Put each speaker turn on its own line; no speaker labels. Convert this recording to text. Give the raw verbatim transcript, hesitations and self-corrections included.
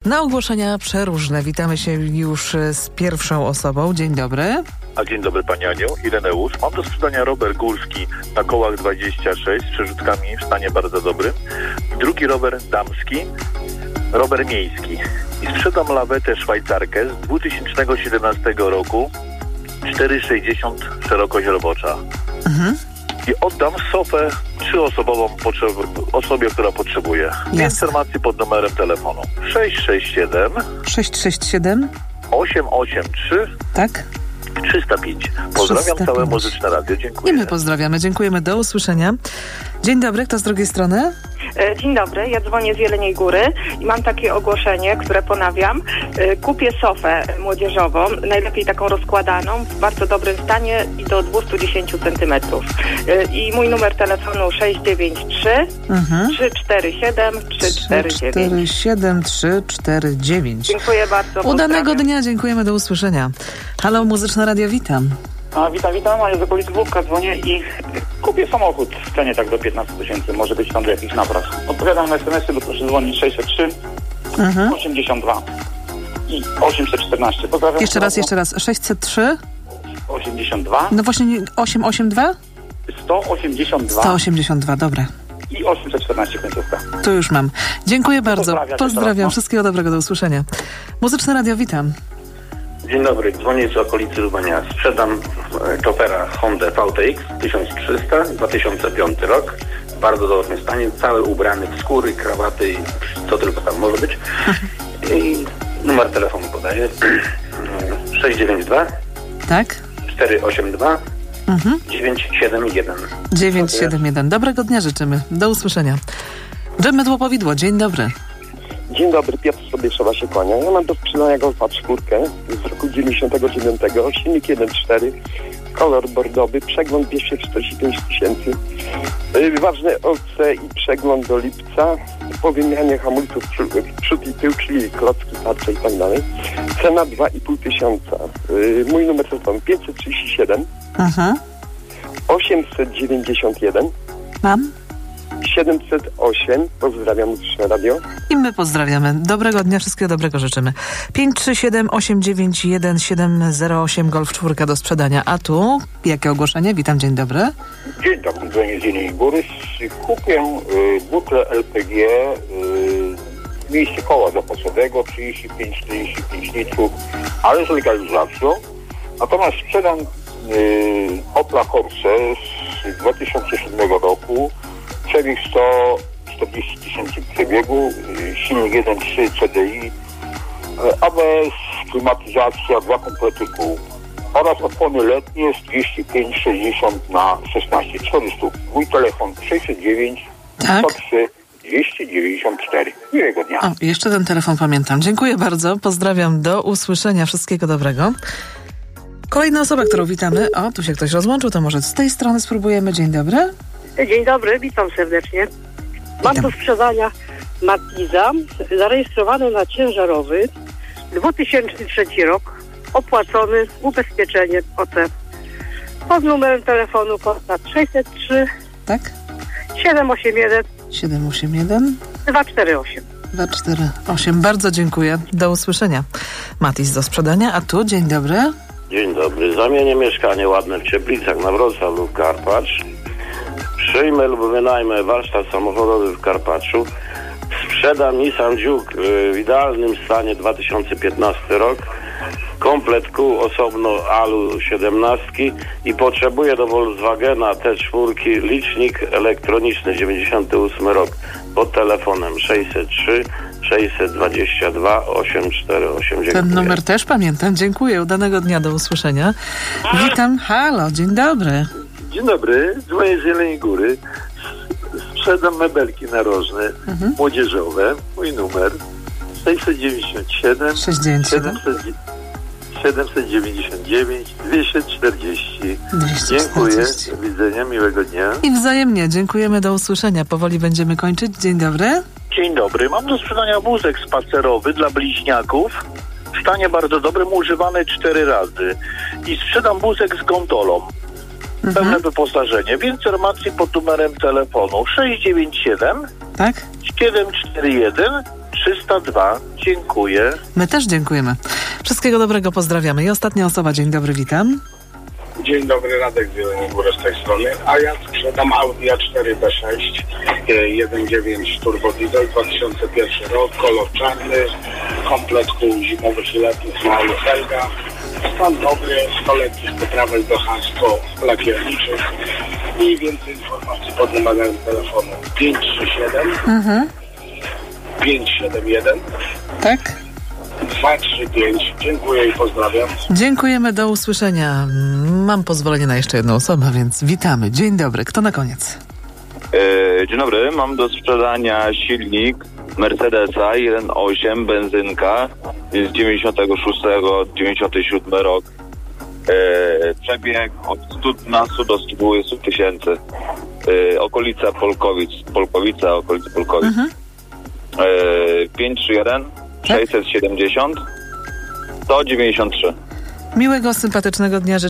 na ogłoszenia przeróżne. Witamy się już z pierwszą osobą. Dzień dobry.
A dzień dobry Pani Aniu, Ireneusz. Mam do sprzedania rower górski na kołach dwadzieścia sześć z przerzutkami w stanie bardzo dobrym. Drugi rower damski, rower miejski. I sprzedam lawetę szwajcarkę z dwa tysiące siedemnastego roku, cztery sześćdziesiąt szerokość robocza. Mhm. I oddam sofę trzyosobową potrzeb- osobie, która potrzebuje. Informacji pod numerem telefonu sześć sześć siedem
sześć sześć siedem
osiem osiem trzy
tak
trzysta pięć. Pozdrawiam
trzysta pięć.
Całe Muzyczne Radio. Dziękuję.
I my pozdrawiamy. Dziękujemy. Do usłyszenia. Dzień dobry. Kto z drugiej strony?
Dzień dobry, ja dzwonię z Jeleniej Góry i mam takie ogłoszenie, które ponawiam. Kupię sofę młodzieżową, najlepiej taką rozkładaną, w bardzo dobrym stanie i do dwieście dziesięć centymetrów. I mój numer telefonu sześć dziewięć trzy trzy cztery siedem trzy cztery dziewięć.
trzy cztery siedem trzy cztery dziewięć.
Dziękuję bardzo.
Udanego dnia, dziękujemy, do usłyszenia. Halo, Muzyczne Radio, witam.
A, witam, witam, a ja z okolicy Główka dzwonię i kupię samochód w cenie tak do piętnaście tysięcy, może być tam do jakichś napraw. Odpowiadam na es em esy, bo proszę dzwonić sześćset trzy
Mhm.
osiemdziesiąt dwa i osiemset czternaście. Pozdrawiam.
Jeszcze raz, jeszcze raz. sześćset trzy
osiemdziesiąt dwa
No właśnie, osiemset osiemdziesiąt dwa
sto osiemdziesiąt dwa
sto osiemdziesiąt dwa, dobra.
i osiemset czternaście końcówka.
Tu już mam. Dziękuję bardzo.
Pozdrawiam.
Pozdrawiam.
No.
Wszystkiego dobrego, do usłyszenia. Muzyczne Radio, witam.
Dzień dobry, dzwonię z okolicy Lubania. Sprzedam Chopera Honda V T X tysiąc trzysta, dwa tysiące piąty rok. W bardzo dobrym stanie, cały ubrany w skóry, krawaty i co tylko tam może być. I numer telefonu podaję sześć dziewięć dwa
Tak?
cztery osiem dwa
Mhm.
dziewięć siedem jeden.
dziewięć siedem jeden. Dobrego dnia życzymy. Do usłyszenia. Dżem Mydło Powidło. Dzień dobry.
Dzień dobry, Piotr Sobieszowa się kłania. Ja mam do sprzedania Golfa czwórkę z roku dziewięćdziesiątego dziewiątego, silnik jeden przecinek cztery, kolor bordowy, przegląd dwieście czterdzieści pięć tysięcy. Yy, ważne O C i przegląd do lipca, po wymianie hamulców przód i tył, czyli klocki, tarcze i tak dalej. Cena dwa i pół tysiąca. Yy, mój numer telefonu pięćset trzydzieści siedem
Mhm.
osiemset dziewięćdziesiąt jeden
Mam.
siedemset osiem. Pozdrawiam, Muzyczne Radio.
I my pozdrawiamy. Dobrego dnia, wszystkiego dobrego życzymy. pięć trzy siedem osiem dziewięć jeden siedem zero osiem Golf czwórka do sprzedania. A tu jakie ogłoszenie? Witam, dzień dobry.
Dzień dobry, dzwonię z Jeleniej Góry. Kupię y, butlę L P G y, w miejscu koła zapasowego trzydzieści pięć czterdzieści pięć litrów, ale z legalizacją. Natomiast sprzedam y, Opla Corsa z dwa tysiące siódmego roku. Przebieg sto czterdzieści tysięcy przebiegu, silnik jeden przecinek trzy C D I, A B S, klimatyzacja, dwa komplety kół oraz opony letnie z dwieście pięć sześćdziesiąt na szesnaście, cztery sztuk. Mój telefon sześćset dziewięć
Tak?
sto trzy dwieście dziewięćdziesiąt cztery. Miłego dnia.
O, jeszcze ten telefon pamiętam. Dziękuję bardzo. Pozdrawiam. Do usłyszenia. Wszystkiego dobrego. Kolejna osoba, którą witamy. O, tu się ktoś rozłączył, to może z tej strony spróbujemy. Dzień dobry.
Dzień dobry, witam serdecznie. Mam
Witam.
do sprzedania Matiza, zarejestrowany na ciężarowy, dwa tysiące trzeci rok, opłacony, ubezpieczenie O C. Pod numerem telefonu kontakt sześćset trzy
Tak?
siedem osiem jeden
siedem osiem jeden
dwa cztery osiem.
dwa cztery osiem. Bardzo dziękuję. Do usłyszenia. Matiz do sprzedania. A tu, dzień dobry.
Dzień dobry, zamienię mieszkanie ładne w Cieplicach na Wrocław lub Karpacz. Przyjmę lub wynajmę warsztat samochodowy w Karpaczu. Sprzedam Nissan Juke w idealnym stanie dwa tysiące piętnasty rok. Komplet kół osobno Alu siedemnaście i potrzebuję do Volkswagena T cztery licznik elektroniczny dziewięćdziesiąty ósmy rok pod telefonem sześćset trzy sześćset dwadzieścia dwa osiemdziesiąt cztery osiem.
Ten numer też pamiętam. Dziękuję. Udanego dnia. Do usłyszenia. Witam. Halo. Dzień dobry.
Dzień dobry, dzwonię z Jeleniej Góry. Sprzedam mebelki narożne,
Mhm.
młodzieżowe. Mój numer sześćset dziewięćdziesiąt siedem
sześćdziesiąt siedem
siedemset dziewięćdziesiąt dziewięć dwieście czterdzieści.
dwieście
Dziękuję,
czterdzieści.
do widzenia, miłego dnia.
I wzajemnie. Dziękujemy. Do usłyszenia. Powoli będziemy kończyć. Dzień dobry.
Dzień dobry, mam do sprzedania wózek spacerowy dla bliźniaków. W stanie bardzo dobrym, używany cztery razy. I sprzedam wózek z gondolą. Pełne
Mhm.
wyposażenie. Więcej informacji pod numerem telefonu sześć dziewięć siedem
Tak?
siedem cztery jeden
trzysta dwa. Dziękuję.
My też dziękujemy. Wszystkiego dobrego, pozdrawiamy. I ostatnia osoba, dzień dobry, witam.
Dzień dobry, Radek z Jeleniej Góry z tej strony. A ja sprzedam Audi A cztery B sześć jeden przecinek dziewięć turbo diesel, dwa tysiące pierwszy rok, kolor czarny, komplet kół zimowych i letnich, mały felga. Stan dobry, sto lekkich poprawek do hasko lakierniczych i więcej informacji pod numerem telefonu pięć trzy siedem
Mhm.
pięć siedem jeden
Tak?
dwa trzy pięć. Dziękuję i pozdrawiam.
Dziękujemy, do usłyszenia. Mam pozwolenie na jeszcze jedną osobę, więc witamy. Dzień dobry, kto na koniec?
E, dzień dobry, mam do sprzedania silnik Mercedesa jeden przecinek osiem benzynka z dziewięćdziesiątego szóstego dziewięćdziesiąty siódmy rok. E, przebieg od stu dwunastu do stu dwudziestu tysięcy. E, okolica Polkowic, Polkowica, okolica Polkowic.
Mhm.
E, pięć trzy jeden sześćset siedemdziesiąt sto dziewięćdziesiąt trzy.
Miłego, sympatycznego dnia.